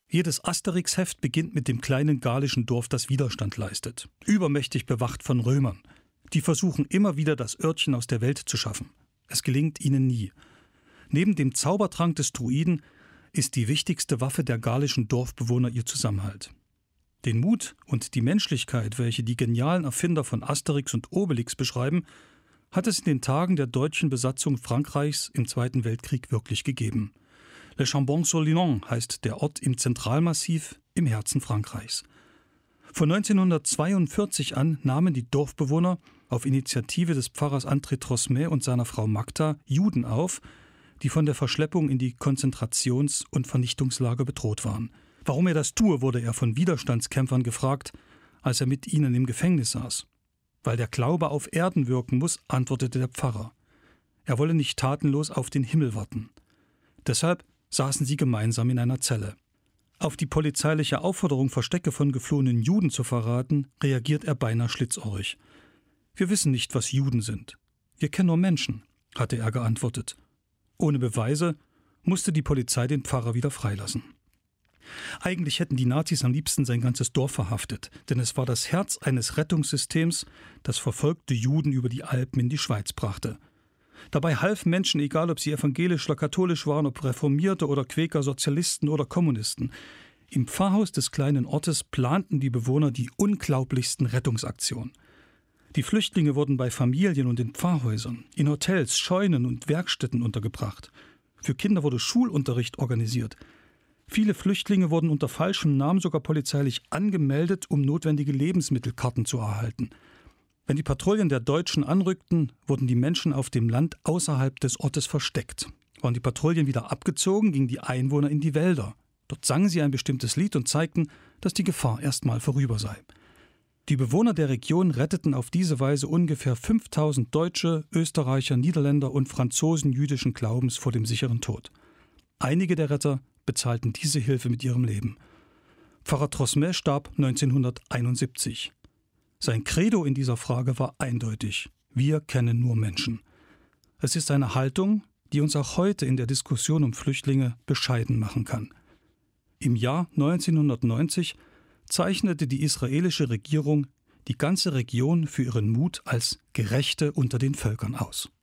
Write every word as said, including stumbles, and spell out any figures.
Jedes Asterix-Heft beginnt mit dem kleinen gallischen Dorf, das Widerstand leistet. Übermächtig bewacht von Römern. Die versuchen immer wieder, das Örtchen aus der Welt zu schaffen. Es gelingt ihnen nie. Neben dem Zaubertrank des Druiden ist die wichtigste Waffe der gallischen Dorfbewohner ihr Zusammenhalt. Den Mut und die Menschlichkeit, welche die genialen Erfinder von Asterix und Obelix beschreiben, hat es in den Tagen der deutschen Besatzung Frankreichs im Zweiten Weltkrieg wirklich gegeben. Le Chambon-sur-Lignon heißt der Ort im Zentralmassiv im Herzen Frankreichs. Von neunzehnhundertzweiundvierzig an nahmen die Dorfbewohner auf Initiative des Pfarrers André Trosmet und seiner Frau Magda Juden auf, die von der Verschleppung in die Konzentrations- und Vernichtungslager bedroht waren. Warum er das tue, wurde er von Widerstandskämpfern gefragt, als er mit ihnen im Gefängnis saß. Weil der Glaube auf Erden wirken muss, antwortete der Pfarrer. Er wolle nicht tatenlos auf den Himmel warten. Deshalb saßen sie gemeinsam in einer Zelle. Auf die polizeiliche Aufforderung, Verstecke von geflohenen Juden zu verraten, reagiert er beinahe schlitzohrig. »Wir wissen nicht, was Juden sind. Wir kennen nur Menschen«, hatte er geantwortet. Ohne Beweise musste die Polizei den Pfarrer wieder freilassen. Eigentlich hätten die Nazis am liebsten sein ganzes Dorf verhaftet, denn es war das Herz eines Rettungssystems, das verfolgte Juden über die Alpen in die Schweiz brachte. Dabei halfen Menschen, egal ob sie evangelisch oder katholisch waren, ob Reformierte oder Quäker, Sozialisten oder Kommunisten. Im Pfarrhaus des kleinen Ortes planten die Bewohner die unglaublichsten Rettungsaktionen. Die Flüchtlinge wurden bei Familien und in Pfarrhäusern, in Hotels, Scheunen und Werkstätten untergebracht. Für Kinder wurde Schulunterricht organisiert. Viele Flüchtlinge wurden unter falschem Namen sogar polizeilich angemeldet, um notwendige Lebensmittelkarten zu erhalten. Wenn die Patrouillen der Deutschen anrückten, wurden die Menschen auf dem Land außerhalb des Ortes versteckt. Waren die Patrouillen wieder abgezogen, gingen die Einwohner in die Wälder. Dort sangen sie ein bestimmtes Lied und zeigten, dass die Gefahr erstmal vorüber sei. Die Bewohner der Region retteten auf diese Weise ungefähr fünftausend Deutsche, Österreicher, Niederländer und Franzosen jüdischen Glaubens vor dem sicheren Tod. Einige der Retter bezahlten diese Hilfe mit ihrem Leben. Pfarrer Trosmet starb neunzehnhunderteinundsiebzig. Sein Credo in dieser Frage war eindeutig: Wir kennen nur Menschen. Es ist eine Haltung, die uns auch heute in der Diskussion um Flüchtlinge bescheiden machen kann. Im Jahr neunzehnhundertneunzig zeichnete die israelische Regierung die ganze Region für ihren Mut als Gerechte unter den Völkern aus.